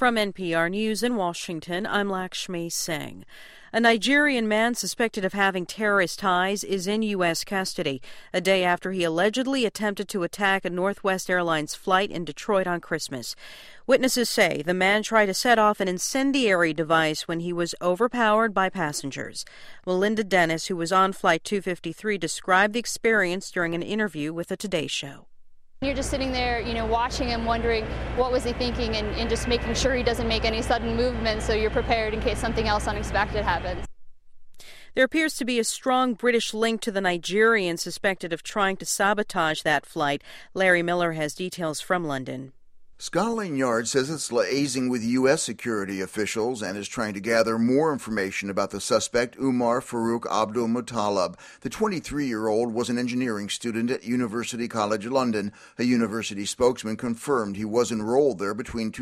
From NPR News in Washington, I'm Lakshmi Singh. A Nigerian man suspected of having terrorist ties is in U.S. custody, a day after he allegedly attempted to attack a Northwest Airlines flight in Detroit on Christmas. Witnesses say the man tried to set off an incendiary device when he was overpowered by passengers. Melinda Dennis, who was on Flight 253, described the experience during an interview with the Today Show. You're just sitting there, watching him, wondering what was he thinking and just making sure he doesn't make any sudden movements so you're prepared in case something else unexpected happens. There appears to be a strong British link to the Nigerian suspected of trying to sabotage that flight. Larry Miller has details from London. Scotland Yard says it's liaising with U.S. security officials and is trying to gather more information about the suspect, Umar Farouk Abdul Muttalib. The 23-year-old was an engineering student at University College London. A university spokesman confirmed he was enrolled there between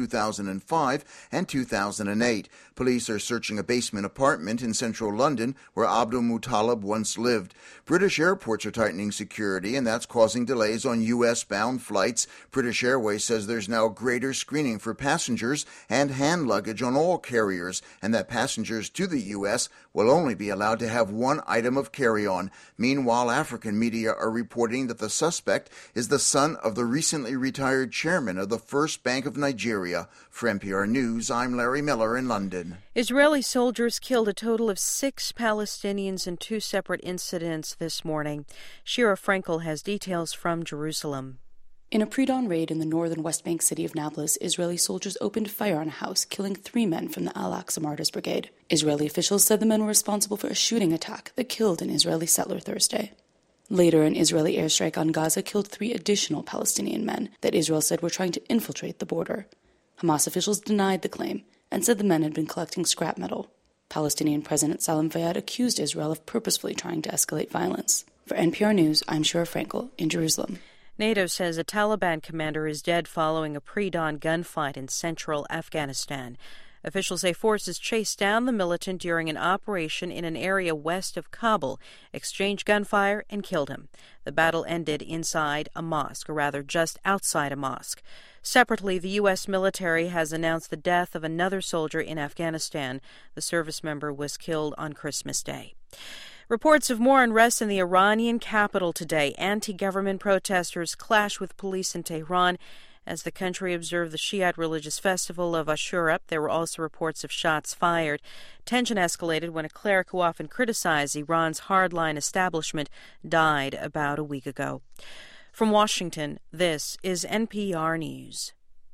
2005 and 2008. Police are searching a basement apartment in central London where Abdul Muttalib once lived. British airports are tightening security, and that's causing delays on U.S.-bound flights. British Airways says there's now greater screening for passengers and hand luggage on all carriers, and that passengers to the U.S. will only be allowed to have one item of carry-on. Meanwhile, African media are reporting that the suspect is the son of the recently retired chairman of the First Bank of Nigeria. For NPR News, I'm Larry Miller in London. Israeli soldiers killed a total of 6 Palestinians in 2 separate incidents this morning. Shira Frankel has details from Jerusalem. In a pre-dawn raid in the northern West Bank city of Nablus, Israeli soldiers opened fire on a house, killing 3 men from the Al-Aqsa Martyrs Brigade. Israeli officials said the men were responsible for a shooting attack that killed an Israeli settler Thursday. Later, an Israeli airstrike on Gaza killed 3 additional Palestinian men that Israel said were trying to infiltrate the border. Hamas officials denied the claim and said the men had been collecting scrap metal. Palestinian President Salam Fayyad accused Israel of purposefully trying to escalate violence. For NPR News, I'm Shira Frankel in Jerusalem. NATO says a Taliban commander is dead following a pre-dawn gunfight in central Afghanistan. Officials say forces chased down the militant during an operation in an area west of Kabul, exchanged gunfire, and killed him. The battle ended inside a mosque, or rather just outside a mosque. Separately, the U.S. military has announced the death of another soldier in Afghanistan. The service member was killed on Christmas Day. Reports of more unrest in the Iranian capital today. Anti-government protesters clash with police in Tehran as the country observed the Shiite religious festival of Ashura. There were also reports of shots fired. Tension escalated when a cleric who often criticized Iran's hardline establishment died about a week ago. From Washington, this is NPR News.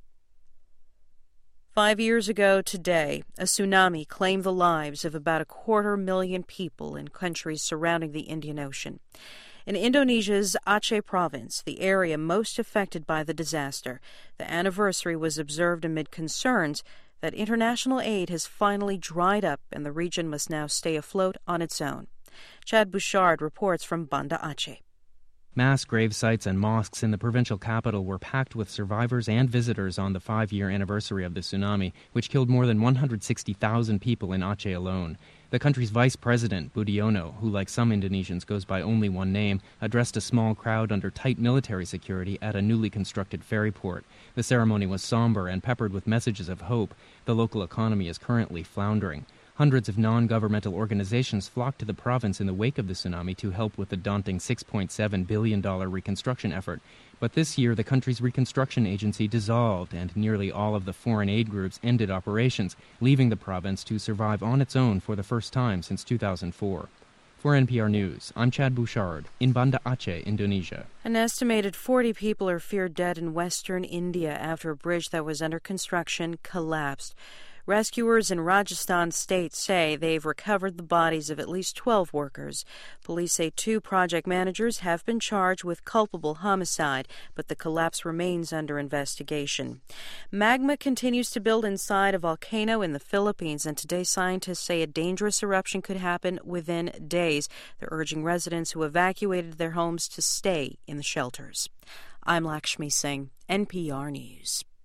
5 years ago today, a tsunami claimed the lives of about 250,000 people in countries surrounding the Indian Ocean. In Indonesia's Aceh province, the area most affected by the disaster, the anniversary was observed amid concerns that international aid has finally dried up and the region must now stay afloat on its own. Chad Bouchard reports from Banda Aceh. Mass grave sites and mosques in the provincial capital were packed with survivors and visitors on the 5-year anniversary of the tsunami, which killed more than 160,000 people in Aceh alone. The country's vice president, Budiono, who like some Indonesians goes by only one name, addressed a small crowd under tight military security at a newly constructed ferry port. The ceremony was somber and peppered with messages of hope. The local economy is currently floundering. Hundreds of non-governmental organizations flocked to the province in the wake of the tsunami to help with the daunting $6.7 billion reconstruction effort. But this year, the country's reconstruction agency dissolved, and nearly all of the foreign aid groups ended operations, leaving the province to survive on its own for the first time since 2004. For NPR News, I'm Chad Bouchard in Banda Aceh, Indonesia. An estimated 40 people are feared dead in western India after a bridge that was under construction collapsed. Rescuers in Rajasthan state say they've recovered the bodies of at least 12 workers. Police say 2 project managers have been charged with culpable homicide, but the collapse remains under investigation. Magma continues to build inside a volcano in the Philippines, and today scientists say a dangerous eruption could happen within days. They're urging residents who evacuated their homes to stay in the shelters. I'm Lakshmi Singh, NPR News.